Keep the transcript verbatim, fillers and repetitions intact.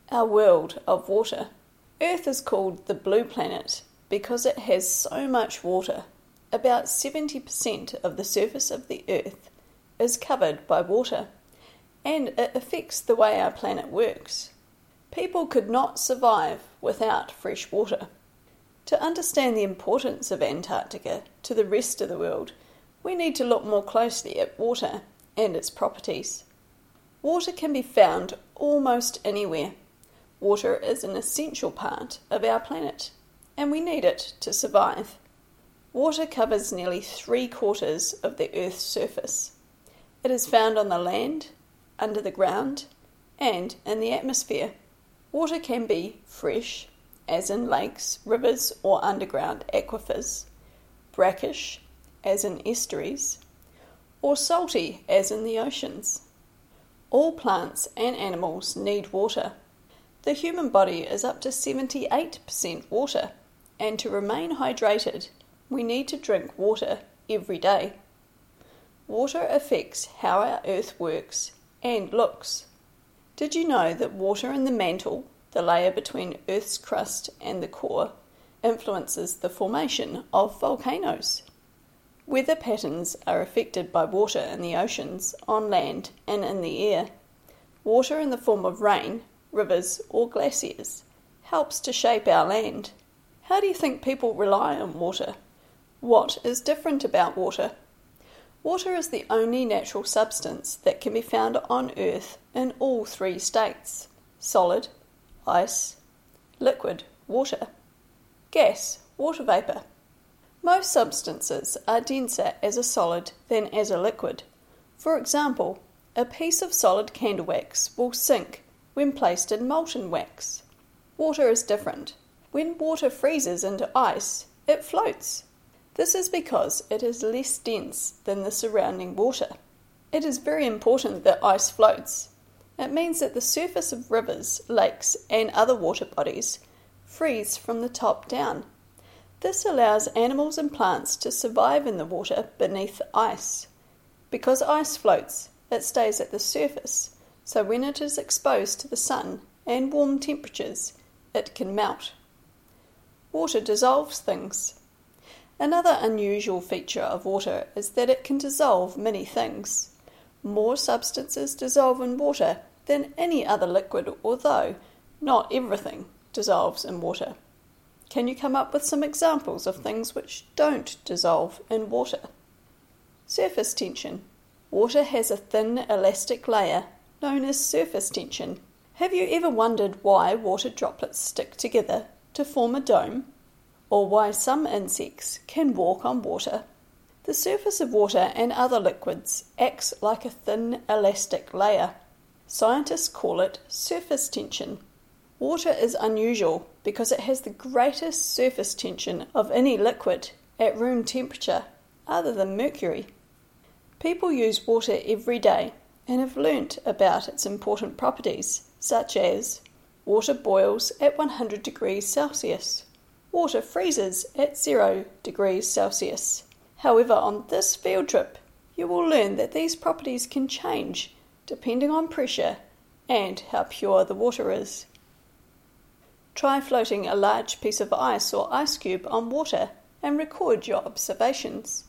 Our world of water. Earth is called the blue planet because it has so much water. About seventy percent of the surface of the Earth is covered by water, and it affects the way our planet works. People could not survive without fresh water. To understand the importance of Antarctica to the rest of the world, we need to look more closely at water and its properties. Water can be found almost anywhere. Water is an essential part of our planet, and we need it to survive. Water covers nearly three quarters of the Earth's surface. It is found on the land, under the ground, and in the atmosphere. Water can be fresh, as in lakes, rivers, or underground aquifers, brackish, as in estuaries, or salty, as in the oceans. All plants and animals need water. The human body is up to seventy-eight percent water, and to remain hydrated, we need to drink water every day. Water affects how our Earth works and looks. Did you know that water in the mantle, the layer between Earth's crust and the core, influences the formation of volcanoes? Weather patterns are affected by water in the oceans, on land, and in the air. Water in the form of rain, rivers, or glaciers helps to shape our land. How do you think people rely on water? What is different about water? Water is the only natural substance that can be found on Earth in all three states: solid, ice; liquid, water; gas, water vapour. Most substances are denser as a solid than as a liquid. For example, a piece of solid candle wax will sink when placed in molten wax. Water is different. When water freezes into ice, it floats. This is because it is less dense than the surrounding water. It is very important that ice floats. It means that the surface of rivers, lakes, and other water bodies freeze from the top down. This allows animals and plants to survive in the water beneath the ice. Because ice floats, it stays at the surface, so when it is exposed to the sun and warm temperatures, it can melt. Water dissolves things. Another unusual feature of water is that it can dissolve many things. More substances dissolve in water than any other liquid, although not everything dissolves in water. Can you come up with some examples of things which don't dissolve in water? Surface tension. Water has a thin elastic layer known as surface tension. Have you ever wondered why water droplets stick together to form a dome? Or why some insects can walk on water? The surface of water and other liquids acts like a thin elastic layer. Scientists call it surface tension. Water is unusual because it has the greatest surface tension of any liquid at room temperature, other than mercury. People use water every day and have learnt about its important properties, such as water boils at one hundred degrees Celsius. Water freezes at zero degrees Celsius. However, on this field trip, you will learn that these properties can change depending on pressure and how pure the water is. Try floating a large piece of ice or ice cube on water and record your observations.